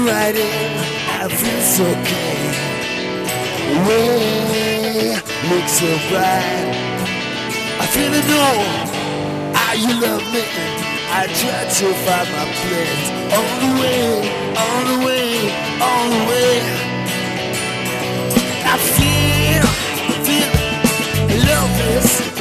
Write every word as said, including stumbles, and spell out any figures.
writing, I feel so okay. Way looks so bright. I feel it know how you love me. I try to find my place. On the way, on the way, on the way. I feel, feel love is.